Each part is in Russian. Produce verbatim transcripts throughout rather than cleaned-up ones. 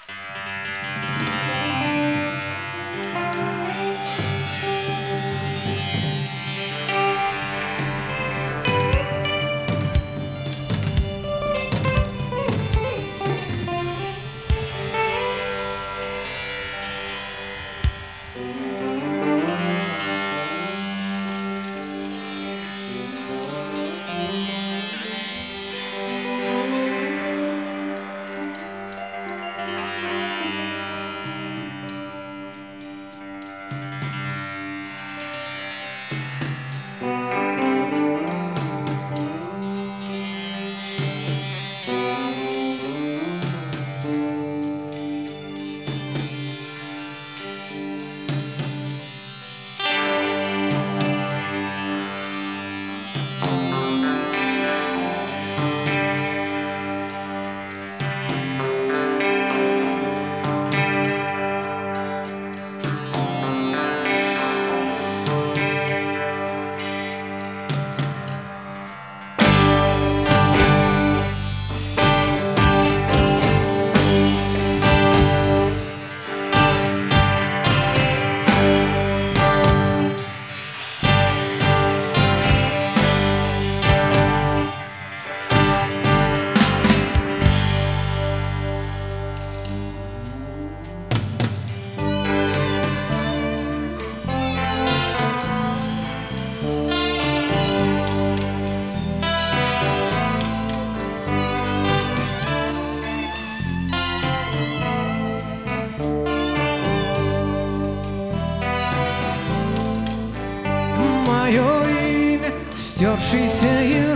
Стершийся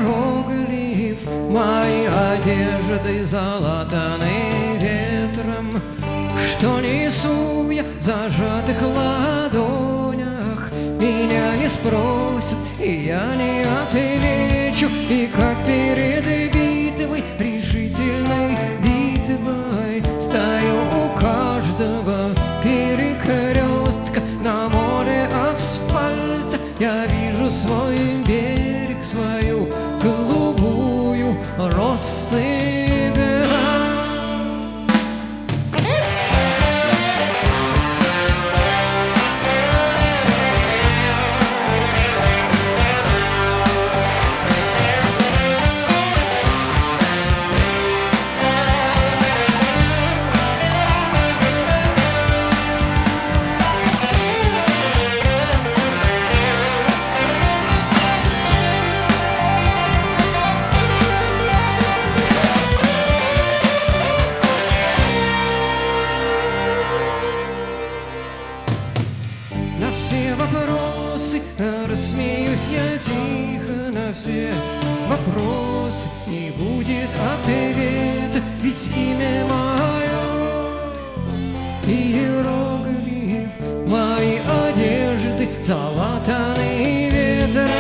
иероглиф, мои одежды залатаны ветром, что несу я в зажатых ладонях. Меня не спросят, и я не отвечу, и как перед битвой, решительной битвой, стою у каждого перекрестка на море асфальта. Я вижу свой берег, свою голубую россыпь. На все вопросы рассмеюсь я тихо, на все вопросы не будет ответа, ведь имя мое иероглиф, мои одежды залатаны ветром.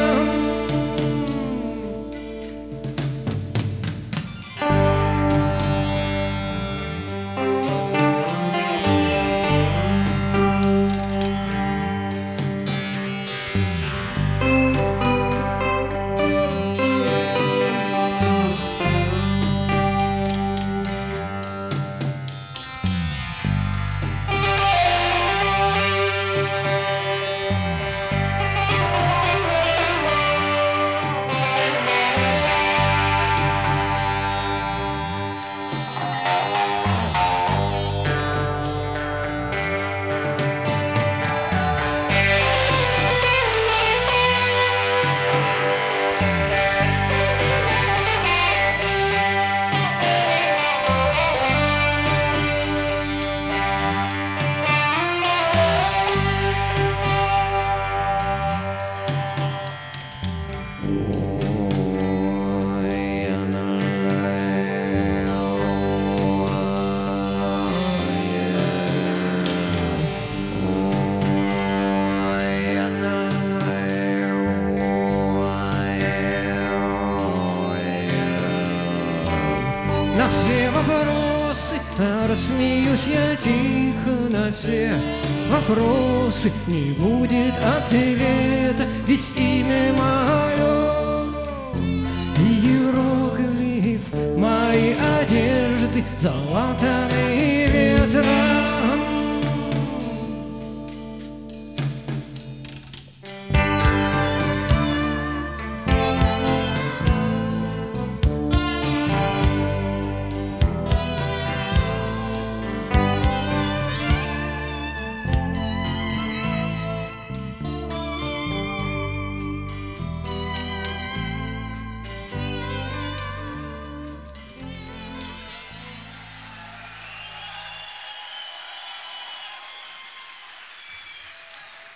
На все вопросы рассмеюсь я тихо, на все вопросы не будет ответа, ведь имя мое иероглиф, мои одежды залатаны